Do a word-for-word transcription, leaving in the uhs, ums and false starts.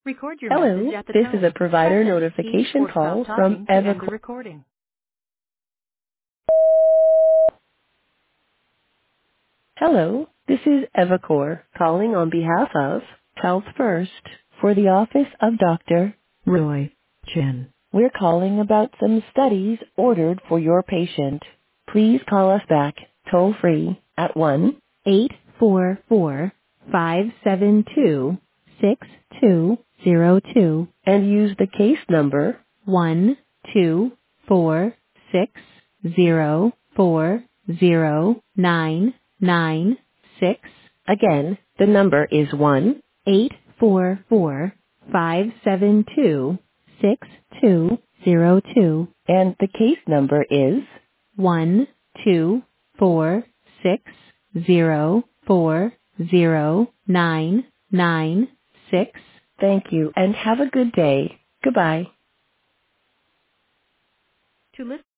Record your message Hello, at the this is a tone. Press provider any key notification or stop call from talking to end the Evacor. recording. Hello, this is Evacor calling on behalf of Health First for the office of Doctor Roy Chen. We're calling about some studies ordered for your patient. Please call us back toll free at one eight four four, five seven two, six two zero two and use the case number one two four six zero four zero nine nine six. Again, the number is one eight four four five seven two six two zero two and the case number is one two four six zero four zero nine nine six. Thank you and have a good day. Goodbye. To listen